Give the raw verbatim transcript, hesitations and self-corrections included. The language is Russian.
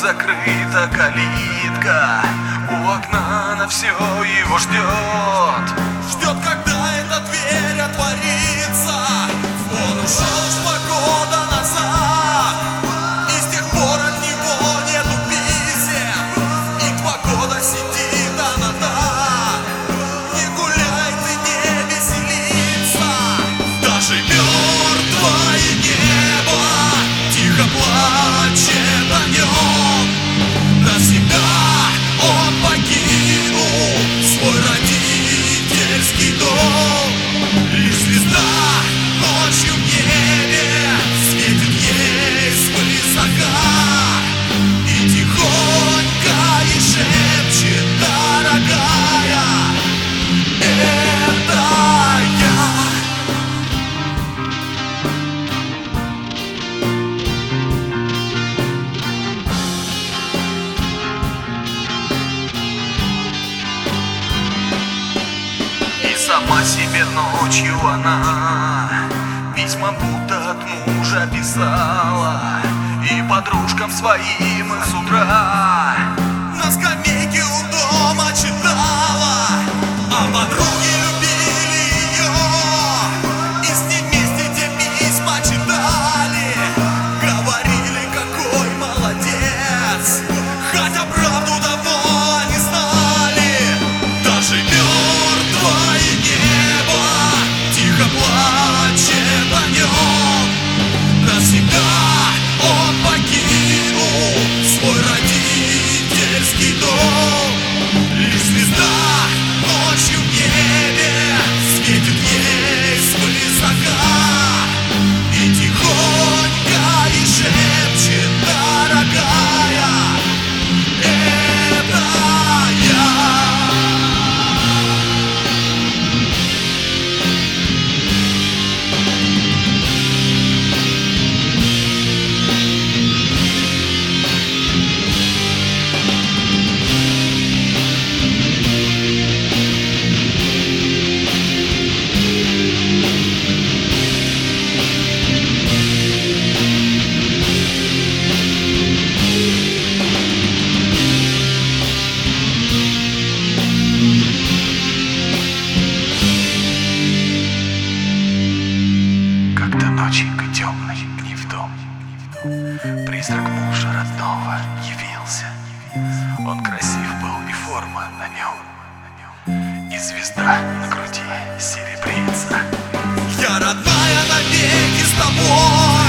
закрыта калитка, у окна на все его ждет. Ждет, когда эта дверь отворится. Он ушел с года назад, и с тех пор от него нету писем. И два года сидит она так. Не гуляй ты, не веселится. Даже мертвое небо тихо плачет о нем. Навсегда он покинул свой родительский дом. Лишь звезда ночью в небе светит ей свысока и тихонько ей шепчет: дорогая, это я. И сама себе ночью она письма будто от мужа писала, и подружкам своим их с утра На скамейке у дома читала, а подруги любили ее, и с ней вместе те письма читали. Говорили, какой молодец, хотя правду давно они знали. Даже мертвое небо тихо плачет о нем. Навсегда он покинул свой родительский дом. Лишь звезда ночью в небе светит ей свысока и тихонько ей шепчет: дорогая, это я. Когда ноченькой темной к ней в дом призрак мужа родного явился. Он красив был, и форма на нем, и звезда на груди серебрится. Я, родная, навеки с тобой.